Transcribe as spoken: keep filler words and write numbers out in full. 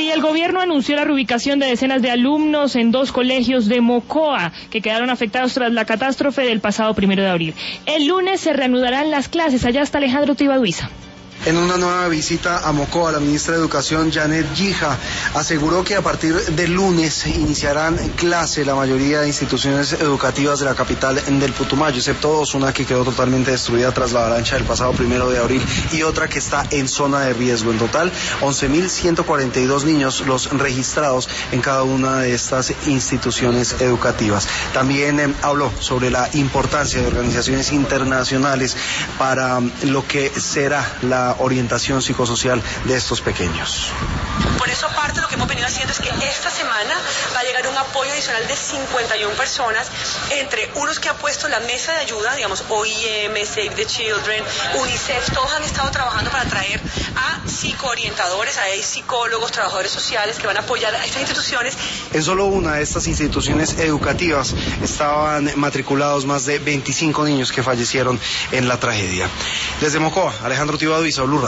Y el gobierno anunció la reubicación de decenas de alumnos en dos colegios de Mocoa que quedaron afectados tras la catástrofe del pasado primero de abril. El lunes se reanudarán las clases. Allá está Alejandro Tibaduiza. En una nueva visita a Mocoa, la ministra de Educación, Janet Gija, aseguró que a partir del lunes iniciarán clase la mayoría de instituciones educativas de la capital del Putumayo, excepto dos, una que quedó totalmente destruida tras la avalancha del pasado primero de abril y otra que está en zona de riesgo. En total, once mil ciento cuarenta y dos niños los registrados en cada una de estas instituciones educativas. También eh, habló sobre la importancia de organizaciones internacionales para um, lo que será la orientación psicosocial de estos pequeños. Por eso parte de lo que hemos venido haciendo es que esta semana va a llegar un apoyo adicional de cincuenta y una personas, entre unos que ha puesto la mesa de ayuda, digamos O I M, Save the Children, UNICEF, todos han estado trabajando para traer a psicoorientadores, a psicólogos, trabajadores sociales que van a apoyar a estas instituciones. En solo una de estas instituciones educativas estaban matriculados más de veinticinco niños que fallecieron en la tragedia. Desde Mocoa, Alejandro Tibaduiza, Blue Radio.